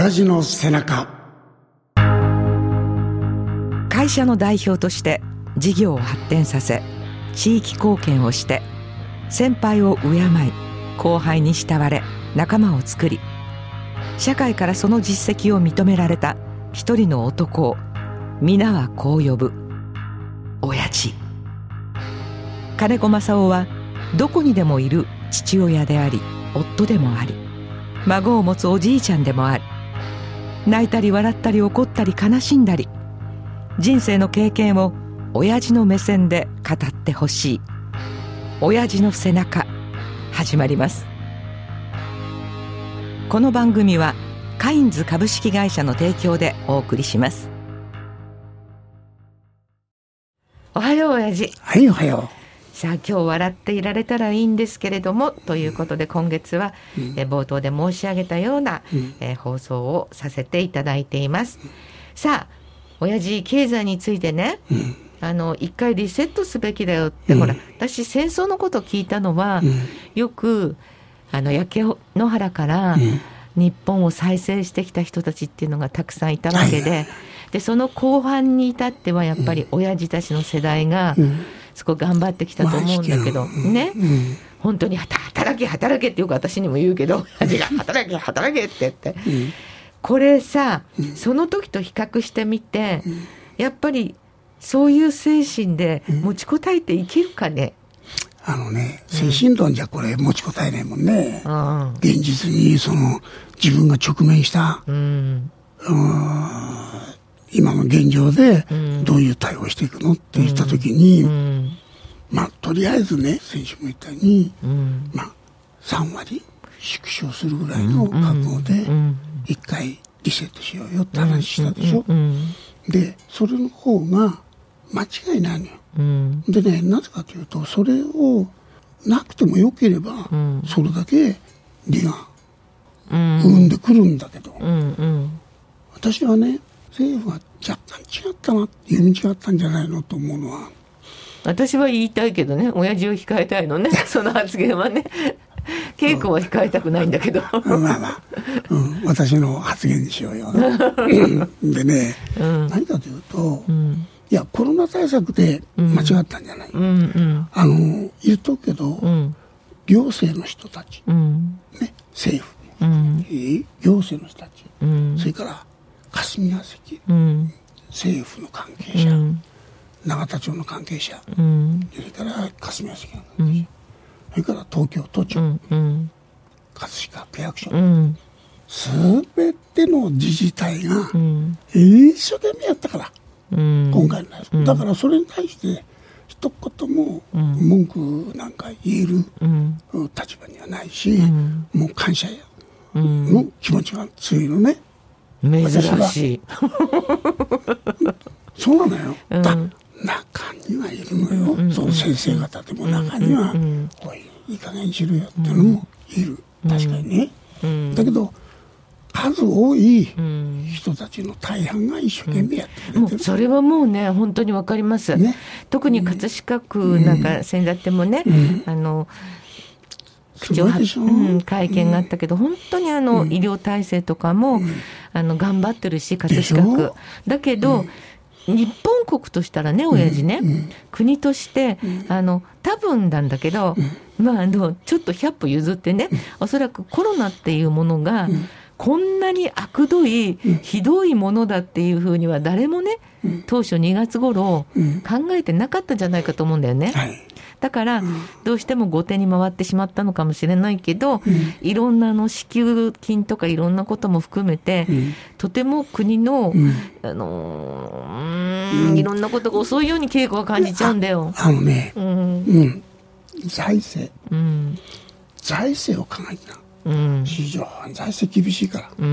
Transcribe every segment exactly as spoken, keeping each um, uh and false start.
親父の背中。 会社の代表として事業を発展させ、地域貢献をして、先輩を敬い後輩に慕われ仲間を作り、社会からその実績を認められた一人の男を皆はこう呼ぶ、親父。金子正夫はどこにでもいる父親であり、夫でもあり、孫を持つおじいちゃんでもある。泣いたり笑ったり怒ったり悲しんだり、人生の経験を親父の目線で語ってほしい。親父の背中、始まります。この番組はカインズ株式会社の提供でお送りします。おはよう親父。 はい、おはよう。さあ今日笑っていられたらいいんですけれども、ということで今月は、うん、え冒頭で申し上げたような、うんえー、放送をさせていただいています。うん、さあ親父、経済についてね、うん、あの一回リセットすべきだよって、うん、ほら私戦争のこと聞いたのは、うん、よくあの焼け野原から、うん、日本を再生してきた人たちっていうのがたくさんいたわけで、はい、でその後半に至ってはやっぱり親父たちの世代が、うん、そこ頑張ってきたと思うんだけど、まあ、ね、うん、本当に働け働けってよく私にも言うけど、親父が働け働けって言って、うん、これさ、うん、その時と比較してみて、うん、やっぱりそういう精神で持ちこたえていけるかね。 あのね、精神論じゃこれ持ちこたえないもんね。うん、現実にその自分が直面した、うん、今の現状でどういう対応していくのって言った時に、うん、まあとりあえずね、先週も言ったように、うん、まあさんわり縮小するぐらいの覚悟で一回リセットしようよって話したでしょ。でそれの方が間違いないのよ。うん、でね、なぜかというと、それをなくてもよければ、うん、それだけ利が生んでくるんだけど、うんうん、私はね、政府は若干違ったな、読み違ったんじゃないのと思うのは、 私は言いたいけどね、親父を控えたいのねその発言はね稽古は控えたくないんだけどまあまあ、うん、私の発言にしようよでね、うん、何かというと、うん、いやコロナ対策で間違ったんじゃない、うんうん、あの言っとくけど、うん、行政の人たち、うんね、政府、うん、行政の人たち、うん、それから霞が関、うん、政府の関係者、うん、永田町の関係者、うん、それから霞が関の関係者、うん、それから東京都庁、うんうん、葛飾区役所、うん、全ての自治体が一生懸命やったから、うん、今回のやつ、うん、だからそれに対して一言も文句なんか言える立場にはないし、うん、もう感謝の気持ちが強いのね、 うん、珍しいそうなのよ、うん、だ中にはいるのよ、うん、その先生方でも中には、うん、おいいい加減にしろよっていうのもいる、うん、確かにね、うん、だけど数多い人たちの大半が一生懸命やってくれてる、うん、もうそれはもうね本当に分かります、ね、特に葛飾区なんか先だってもね、うん、あの口をは、うん、会見があったけど、うん、本当にあの、うん、医療体制とかも、うん、あの頑張ってるし葛飾区だけど、うん、日本国としたらね親父ね、うん、国として、うん、あの多分なんだけど、うん、まああのちょっとひゃっぽ譲ってね、うん、おそらくコロナっていうものが、うん、こんなに悪どい、うん、ひどいものだっていうふうには誰もね、うん、当初にがつ頃、うん、考えてなかったんじゃないかと思うんだよね、はい、だから、うん、どうしても後手に回ってしまったのかもしれないけど、うん、いろんなあの支給金とかいろんなことも含めて、うん、とても国の、うん、あのーうん、いろんなことが遅いように稽古は感じちゃうんだよ。 あ、あのね、うんうん、財政、うん、財政を考えてな、うん、市場は財政厳しいから、うん、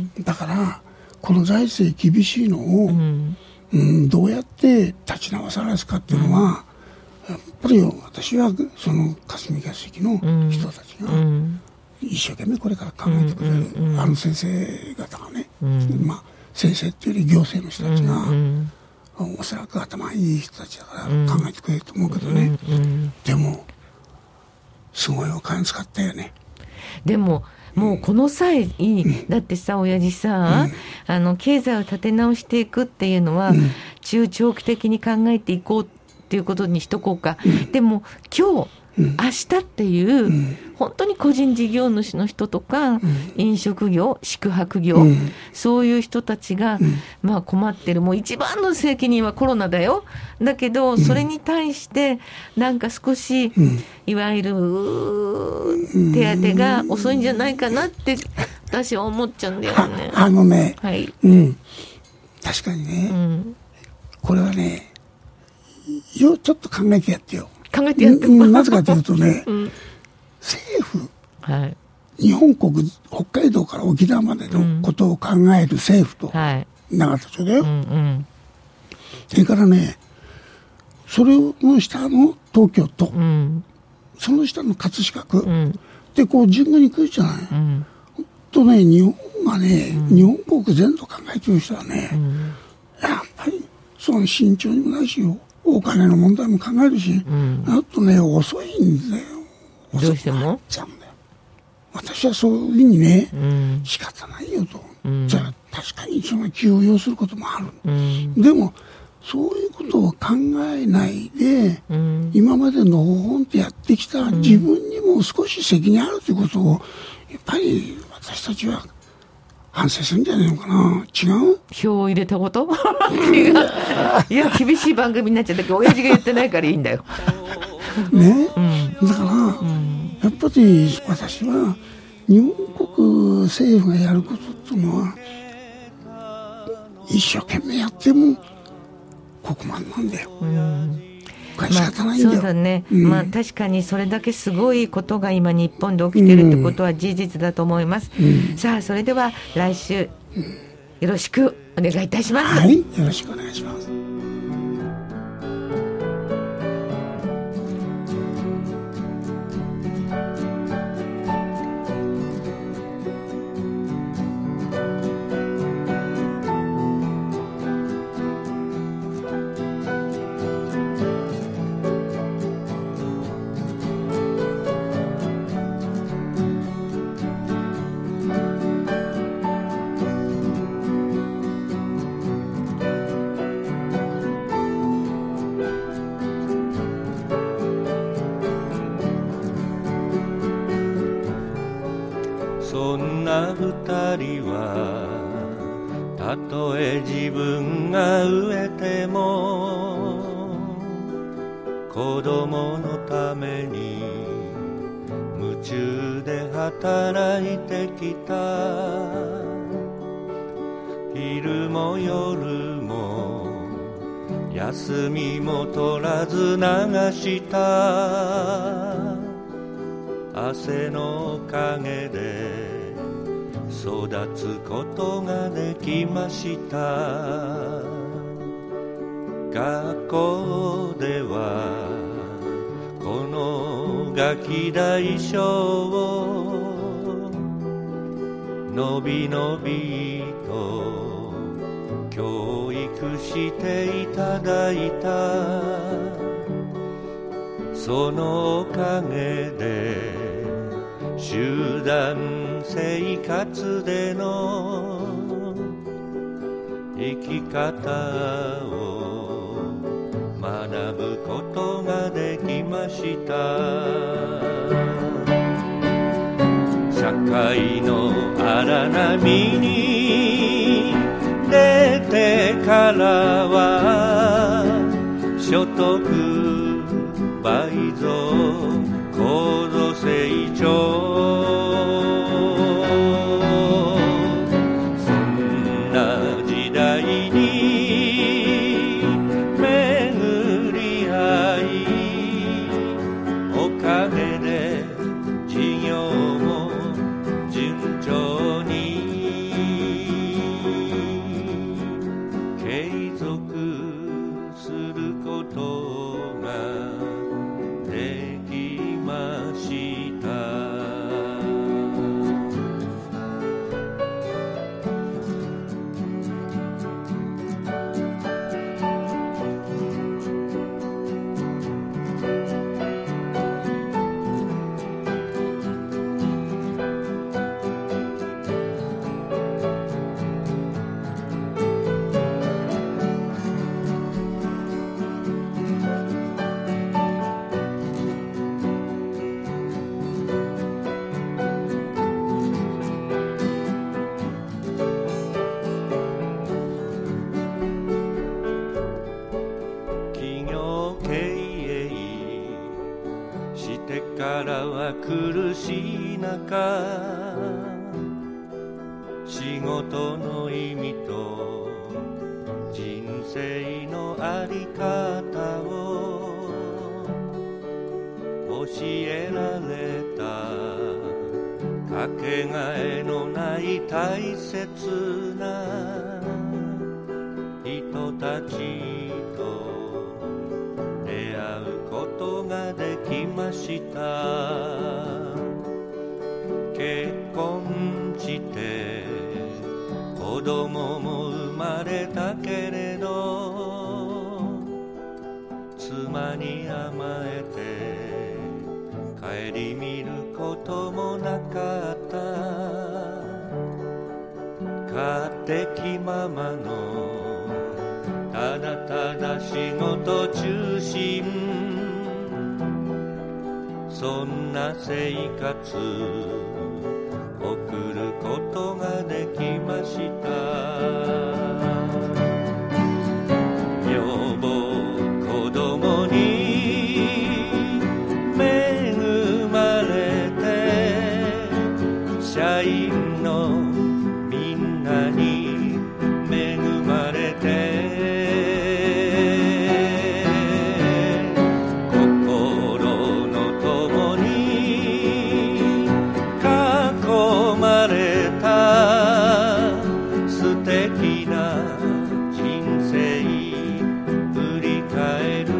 だからこの財政厳しいのを、うんうん、どうやって立ち直さらすかっていうのは、うん、やっぱり私はその霞が関の人たちが一生懸命これから考えてくれる、うんうん、あの先生方がね、うん、まあ先生っていうより行政の人たちが、うんうん、おそらく頭いい人たちだから考えてくれると思うけどね、うんうんうん、でもすごいお金使ったよね。 でももうこの際、うん、だってさ親父さ、うん、あの経済を立て直していくっていうのは、うん、中長期的に考えていこうっていうことにしとこうか、うん、でも今日うん、明日っていう、うん、本当に個人事業主の人とか、うん、飲食業、宿泊業、うん、そういう人たちが、うん、まあ困ってる。もう一番の責任はコロナだよ。だけど、うん、それに対してなんか少し、うん、いわゆる手当が遅いんじゃないかなって私は思っちゃうんだよね。 あ, あのね、 はい、 うん、確かにね、うん、これはね、よちょっと考えてやってよ。 考えてやってうん、なぜかというとね、うん、政府、 はい、 日本国北海道から沖縄までのことを考える政府と、永田町だよ、うんうん、それからねそれの下の東京都、うん、その下の葛飾区、うん、でこう順番に来るじゃない、うん、ほんとね日本がね、うん、日本国全土考えてる人はね、うん、やっぱりその慎重にもないしよ、お金の問題も考えるし、うん、あとね遅いんだよ。 どうしても遅くなっちゃうんだよ。私はそういうふうにね、うん、仕方ないよと、うん、じゃあ確かにその気を要することもある、うん、でもそういうことを考えないで、うん、今までのほほんってやってきた自分にも少し責任あるということをやっぱり私たちは反省するんじゃないのかな。違う？ 票を入れたこと違う。いや厳しい番組になっちゃったけど親父が言ってないからいいんだよね、うん、だから、うん、やっぱり私は日本国政府がやることっていうのは一生懸命やっても国満なんだよ、うん、これ仕方ないんだよ、 まあ、そうだね、うん、まあ確かにそれだけすごいことが今日本で起きてるってことは事実だと思います、うん、さあそれでは来週よろしくお願いいたします。 はい、よろしくお願いします。 そんな二人はたとえ自分が飢えても子供のために夢中で働いてきた。昼も夜も休みも取らず流した汗の陰で育つことができました。学校ではこのガキ大将をのびのびと教育していただいた。そのおかげで集団生活での生き方を学ぶことができました。社会の荒波に出てからは所得倍増高度成長、そんな時代に巡り合い、おかげで事業も順調に継続することができました。 苦しい中、仕事の意味と人生のあり方を教えられた、かけがえのない大切な人たちと出会うことができました。結婚して子供も生まれたけれど、妻に甘えて顧みることもなかった。勝手気ままのただただ仕事中心、そんな生活送ることができました。女房子供に恵まれて、社員のみんなに恵まれて、心の友に囲まれた素敵な人生振り返る。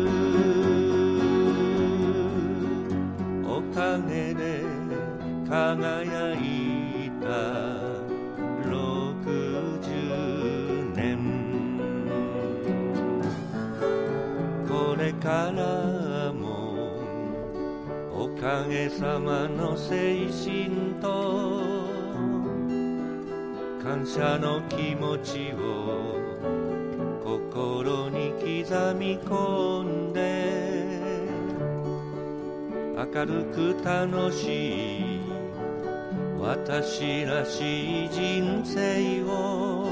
おかげで輝いたろくじゅうねん、これからもおかげさまの精神と感謝の気持ちを心に刻み込んで、明るく楽しい私らしい人生を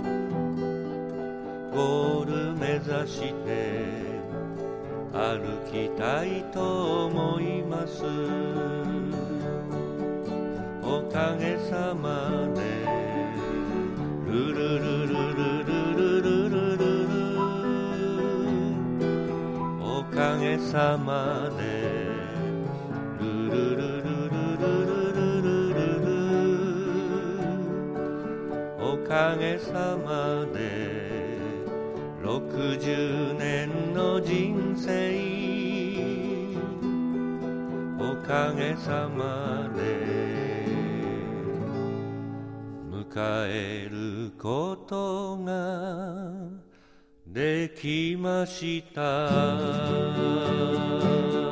ゴール目指して歩きたいと思います。おかげさまでルルルルルルルルルルル、おかげさまでルルルルルルルルルル、おかげさまでろくじゅうねんの人生、おかげさまで迎えることができました。